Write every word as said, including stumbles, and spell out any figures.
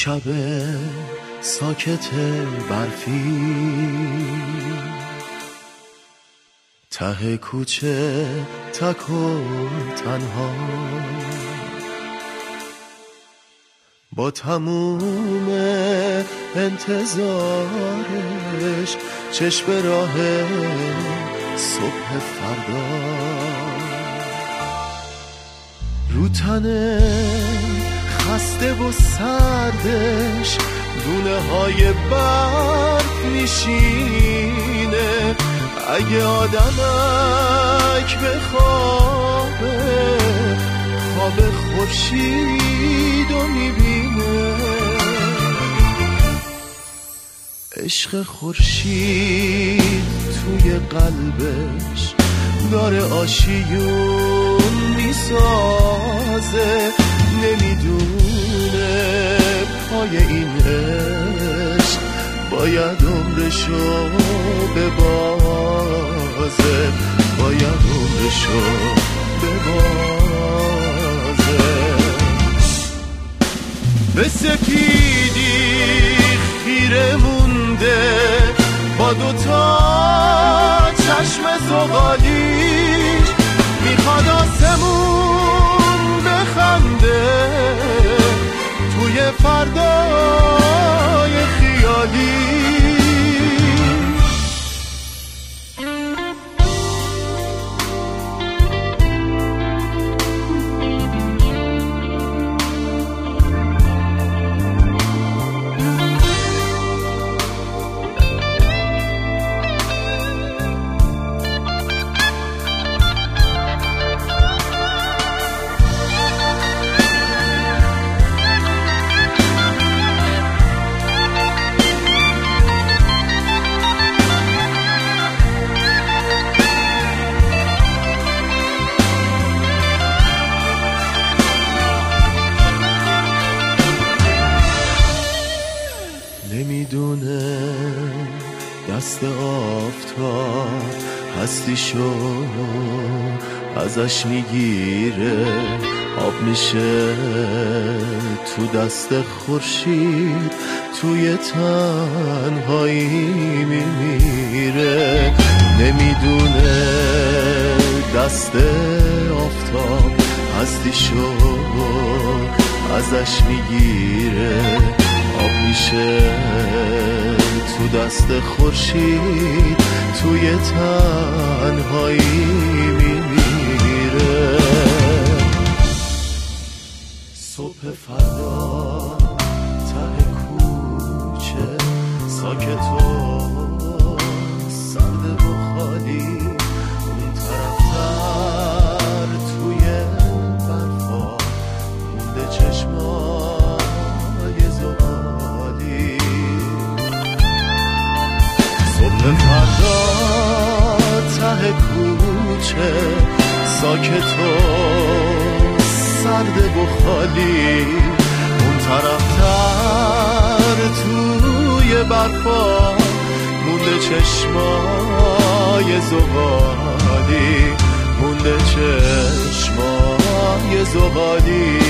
شب ساکت برفی، ته کوچه تک و تنها، با تموم انتظارش چشم به راه صبح فردا، رو تنه خسته و سردش دونه های برف میشینه، اگه آدمک به خوابه خواب خورشیدو میبینه، عشق خورشید توی قلبش داره آشیون میسازه، نمیدونه پای این عشق باید عمرشو ببازه، باید عمرشو ببازه. به سپیدی خیره مونده با دوتا چشم زغالیش، میخواد آسمون بخنده توی فردای خیالی. نمیدونه دست آفتاب هستیشو ازش میگیره، آب میشه تو دست خورشید، توی تنهایی میمیره. نمیدونه دست آفتاب هستیشو ازش میگیره، آب میشه تو دست خورشید، توی تنهایی میمیره. صبح فردا ته کوچه ساکت و سرد و خالی، اون طرفتر توی برفا مونده چشمای زغالی. صبح فردا ته کوچه ساکت و سرد و خالی، اون طرفتر توی برفا مونده چشمای زغالی، مونده چشمای زغالی.